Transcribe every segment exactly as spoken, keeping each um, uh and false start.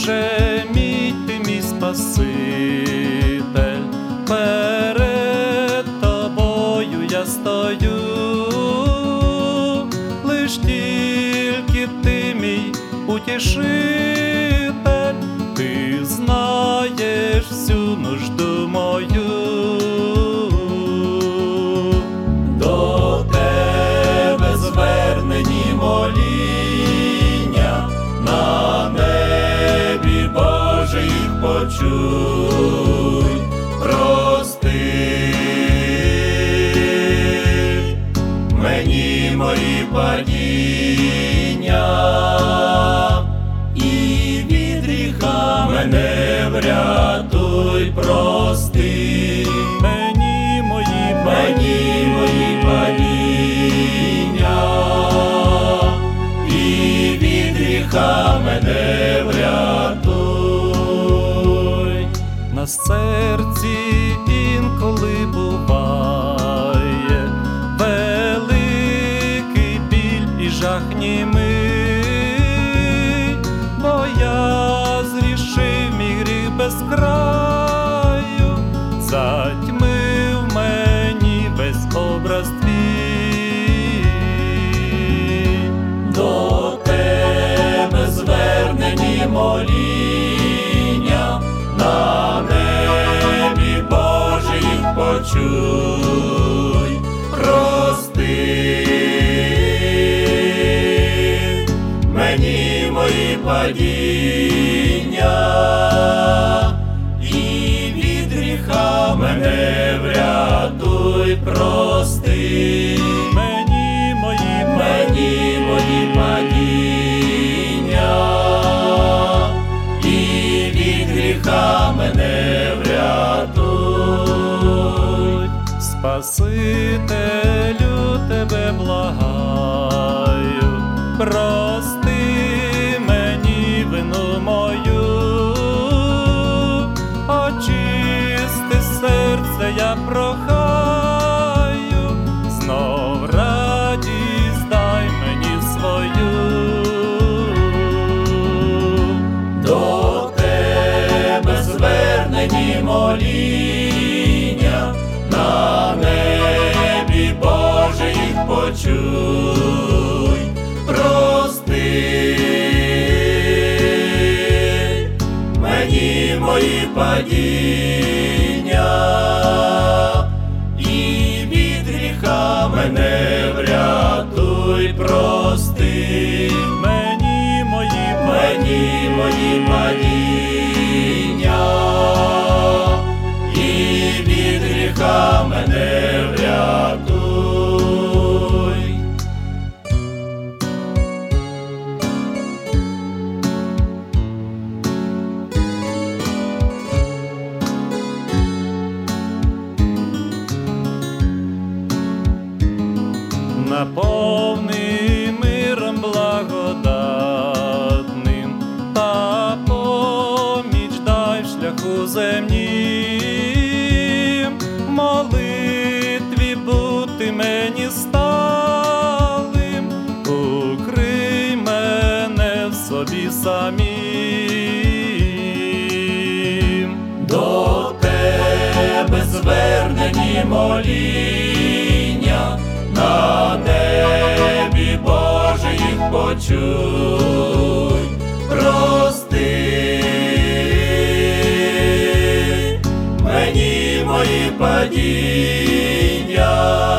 Боже мій, ти мій Спаситель, перед тобою я стою, лиш тільки ти мій утішитель, ти знаєш всю нужду мою. До тебе звернені моління, на небі Боже їх почуй, прости мені мої падіння, і від гріха мене врятуй, прости мені мої мені мої падіння, і від гріха мене врятуй. На серці інколи буває великий біль і жах німий, бо я зрішив мій гріх без краю, затьмив мені весь образ твій. До тебе звернені моління, на небі Боже їх почуй, прости мені мої падіння, і від гріха мене врятуй, прости мені мої мені мої падіння, і від гріха мене врятуй. Спасителю, тебе благаю, прости мені вину мою, очисти серце я прохаю, знов радість дай мені свою. До тебе звернені моління, на небі Боже їх почуй, прости мені мої падіння, і від гріха мене врятуй, прости мені мої мені мої падіння, і від гріха мене врятуй. Наповни миром благодатним, та поміч дай в шляху земнім, молитві бути мені сталим, укрий мене в собі самим. До тебе звернені моління, на небі Боже їх почуй, прости мені мої падіння,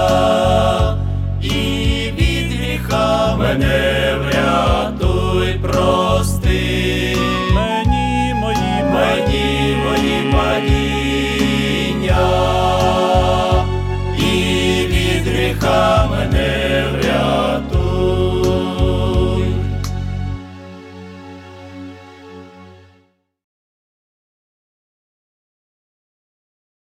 і від гріха мене врятуй, прости мені мої мені мої падіння, і від гріха мене